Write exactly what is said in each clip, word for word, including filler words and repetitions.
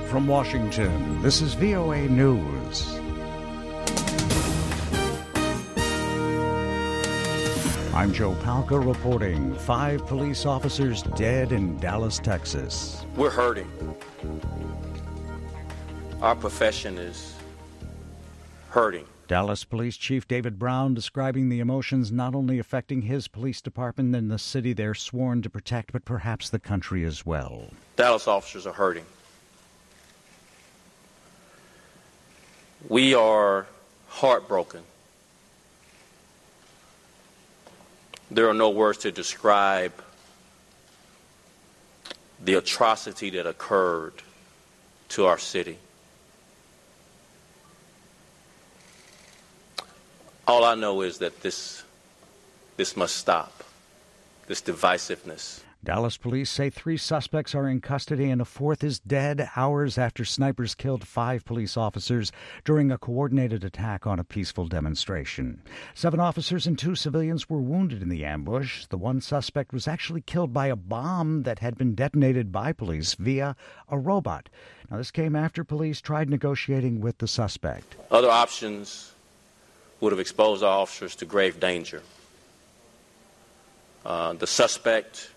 from Washington, this is V O A News. I'm Joe Palca reporting five police officers dead in Dallas, Texas. We're hurting. Our profession is hurting. Dallas Police Chief David Brown describing the emotions not only affecting his police department and the city they're sworn to protect, but perhaps the country as well. Dallas officers are hurting. We are heartbroken. There are no words to describe the atrocity that occurred to our city. All I know is that this, this must stop, this divisiveness. Dallas police say three suspects are in custody and a fourth is dead hours after snipers killed five police officers during a coordinated attack on a peaceful demonstration. Seven officers and two civilians were wounded in the ambush. The one suspect was actually killed by a bomb that had been detonated by police via a robot. Now, this came after police tried negotiating with the suspect. Other options would have exposed our officers to grave danger. Uh, the suspect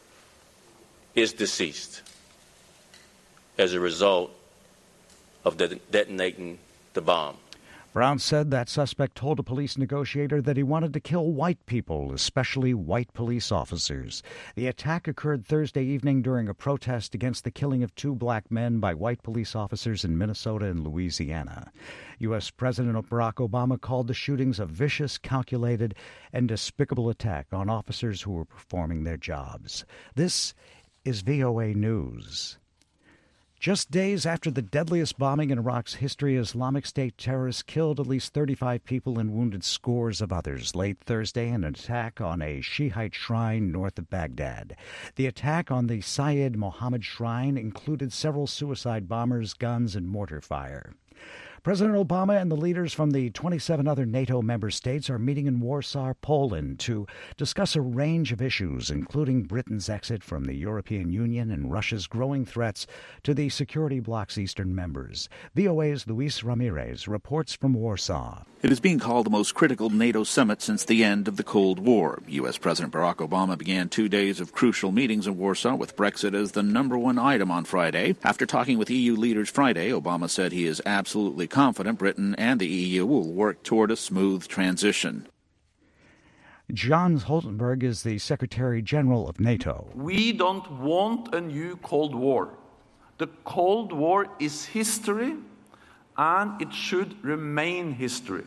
is deceased as a result of de- detonating the bomb. Brown said that suspect told a police negotiator that he wanted to kill white people, especially white police officers. The attack occurred Thursday evening during a protest against the killing of two black men by white police officers in Minnesota and Louisiana. U S. President Barack Obama called the shootings a vicious, calculated, and despicable attack on officers who were performing their jobs. This is V O A News. Just days after the deadliest bombing in Iraq's history, Islamic State terrorists killed at least thirty-five people and wounded scores of others late Thursday in an attack on a Shiite shrine north of Baghdad. The attack on the Syed Mohammed Shrine included several suicide bombers, guns, and mortar fire. President Obama and the leaders from the twenty-seven other NATO member states are meeting in Warsaw, Poland, to discuss a range of issues, including Britain's exit from the European Union and Russia's growing threats to the security bloc's eastern members. V O A's Luis Ramirez reports from Warsaw. It is being called the most critical NATO summit since the end of the Cold War. U S. President Barack Obama began two days of crucial meetings in Warsaw with Brexit as the number one item on Friday. After talking with E U leaders Friday, Obama said he is absolutely confident Britain and the E U will work toward a smooth transition. John Stoltenberg is the Secretary General of NATO. We don't want a new Cold War. The Cold War is history, and it should remain history.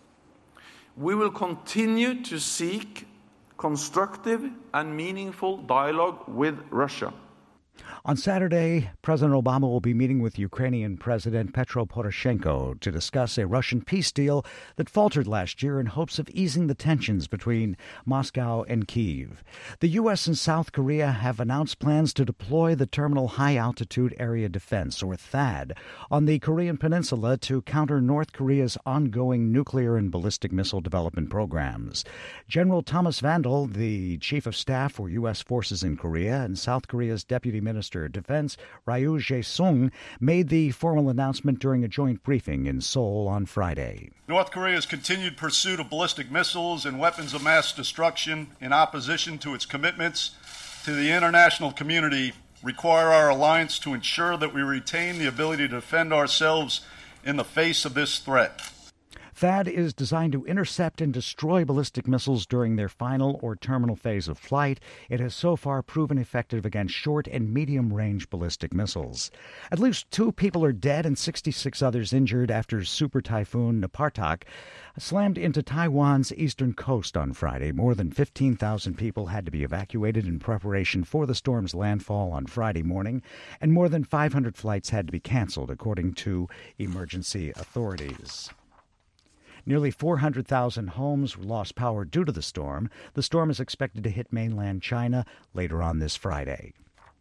We will continue to seek constructive and meaningful dialogue with Russia. On Saturday, President Obama will be meeting with Ukrainian President Petro Poroshenko to discuss a Russian peace deal that faltered last year in hopes of easing the tensions between Moscow and Kyiv. The U S and South Korea have announced plans to deploy the Terminal High Altitude Area Defense, or THAAD, on the Korean Peninsula to counter North Korea's ongoing nuclear and ballistic missile development programs. General Thomas Vandal, the Chief of Staff for U S forces in Korea, and South Korea's Deputy Minister of Defense, Ryu Jae-sung, made the formal announcement during a joint briefing in Seoul on Friday. North Korea's continued pursuit of ballistic missiles and weapons of mass destruction in opposition to its commitments to the international community require our alliance to ensure that we retain the ability to defend ourselves in the face of this threat. THAAD is designed to intercept and destroy ballistic missiles during their final or terminal phase of flight. It has so far proven effective against short and medium-range ballistic missiles. At least two people are dead and sixty-six others injured after Super Typhoon Napartak slammed into Taiwan's eastern coast on Friday. More than fifteen thousand people had to be evacuated in preparation for the storm's landfall on Friday morning, and more than five hundred flights had to be canceled, according to emergency authorities. Nearly four hundred thousand homes lost power due to the storm. The storm is expected to hit mainland China later on this Friday.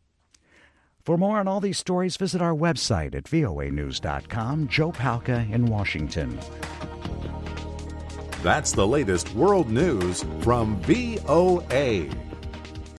For more on all these stories, visit our website at V O A news dot com. Joe Palca in Washington. That's the latest world news from V O A.